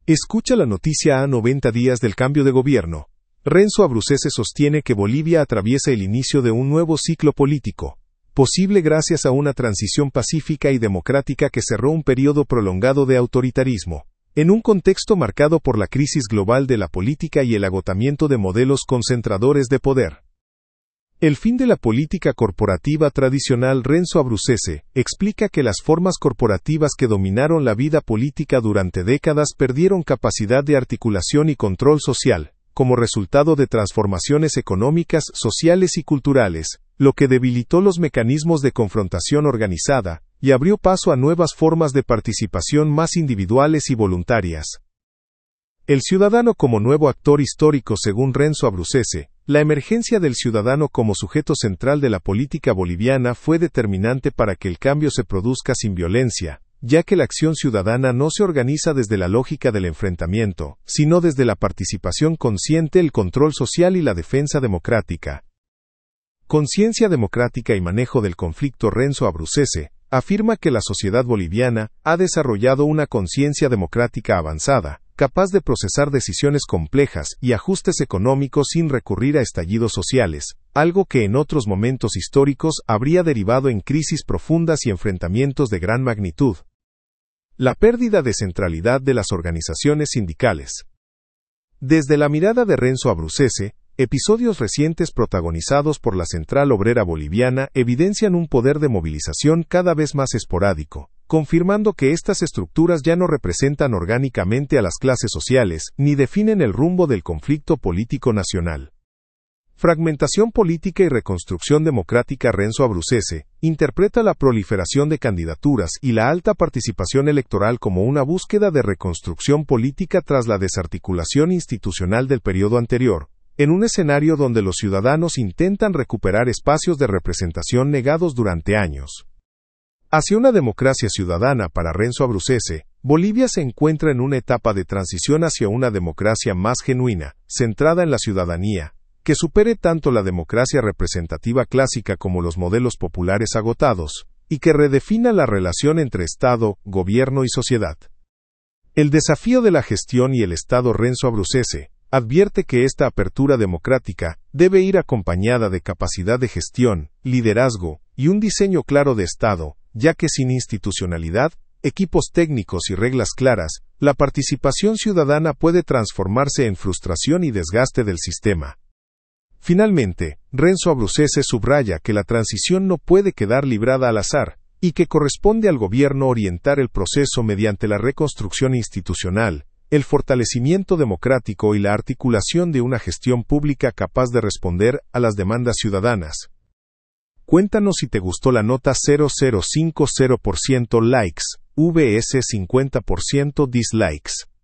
Escucha la noticia a 90 días del cambio de gobierno. Renzo Abruzzese sostiene que Bolivia atraviesa el inicio de un nuevo ciclo político, posible gracias a una transición pacífica y democrática que cerró un periodo prolongado de autoritarismo, en un contexto marcado por la crisis global de la política y el agotamiento de modelos concentradores de poder. El fin de la política corporativa tradicional. Renzo Abruzzese explica que las formas corporativas que dominaron la vida política durante décadas perdieron capacidad de articulación y control social, como resultado de transformaciones económicas, sociales y culturales, lo que debilitó los mecanismos de confrontación organizada, y abrió paso a nuevas formas de participación más individuales y voluntarias. El ciudadano como nuevo actor histórico. Según Renzo Abruzzese, la emergencia del ciudadano como sujeto central de la política boliviana fue determinante para que el cambio se produzca sin violencia, ya que la acción ciudadana no se organiza desde la lógica del enfrentamiento, sino desde la participación consciente, el control social y la defensa democrática. Conciencia democrática y manejo del conflicto. Renzo Abruzzese afirma que la sociedad boliviana ha desarrollado una conciencia democrática avanzada, capaz de procesar decisiones complejas y ajustes económicos sin recurrir a estallidos sociales, algo que en otros momentos históricos habría derivado en crisis profundas y enfrentamientos de gran magnitud. La pérdida de centralidad de las organizaciones sindicales. Desde la mirada de Renzo Abruzzese, episodios recientes protagonizados por la Central Obrera Boliviana evidencian un poder de movilización cada vez más esporádico, confirmando que estas estructuras ya no representan orgánicamente a las clases sociales, ni definen el rumbo del conflicto político nacional. Fragmentación política y reconstrucción democrática. Renzo Abruzzese interpreta la proliferación de candidaturas y la alta participación electoral como una búsqueda de reconstrucción política tras la desarticulación institucional del periodo anterior, en un escenario donde los ciudadanos intentan recuperar espacios de representación negados durante años. Hacia una democracia ciudadana. Para Renzo Abruzzese, Bolivia se encuentra en una etapa de transición hacia una democracia más genuina, centrada en la ciudadanía, que supere tanto la democracia representativa clásica como los modelos populares agotados, y que redefina la relación entre Estado, gobierno y sociedad. El desafío de la gestión y el Estado. Renzo Abruzzese advierte que esta apertura democrática debe ir acompañada de capacidad de gestión, liderazgo y un diseño claro de Estado, ya que sin institucionalidad, equipos técnicos y reglas claras, la participación ciudadana puede transformarse en frustración y desgaste del sistema. Finalmente, Renzo Abruzzese subraya que la transición no puede quedar librada al azar, y que corresponde al gobierno orientar el proceso mediante la reconstrucción institucional, el fortalecimiento democrático y la articulación de una gestión pública capaz de responder a las demandas ciudadanas. Cuéntanos si te gustó la nota. 0050% likes, vs 50% dislikes.